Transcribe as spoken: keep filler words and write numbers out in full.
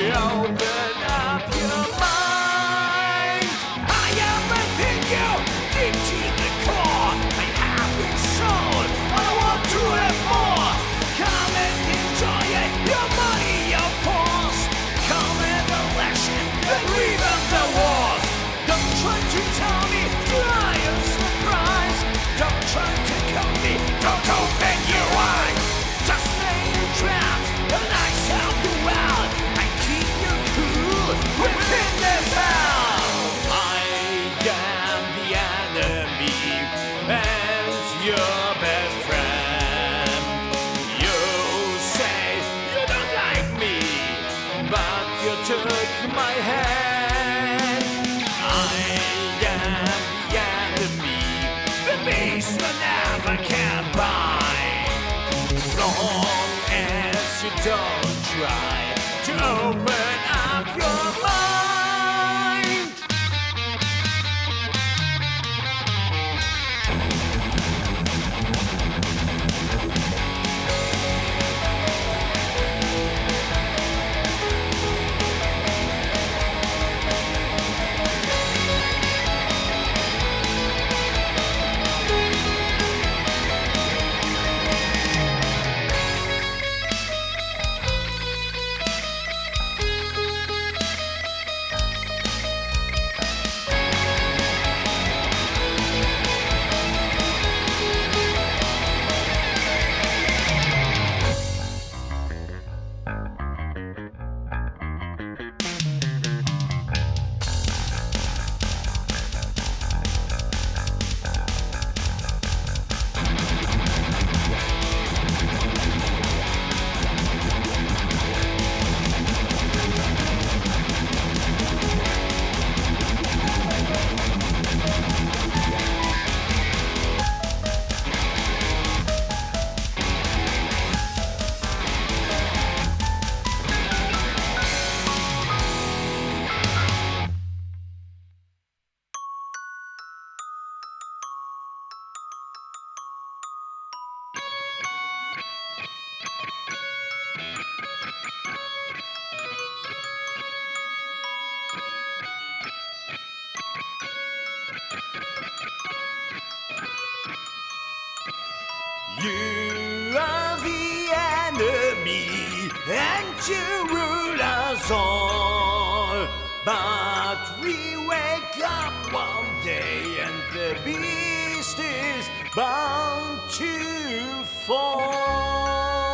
Open up your mind. I am within you, deep to the core. I have been sold, I want to have more. Come and enjoy it, your money, your force. Come and election, and revamp the wars. Don't try to tell me, try a surprise. Don't try to call me, don't open your eyes. Just stay trapped, and I help you out. I keep you cool within this hell. I am the enemy and your best friend. You say you don't like me, but you took my hand. I am the enemy, the beast you never can buy. Long as you don't try to open up your mind. You are the enemy and you rule us all. But we wake up one day and the beast is bound to fall.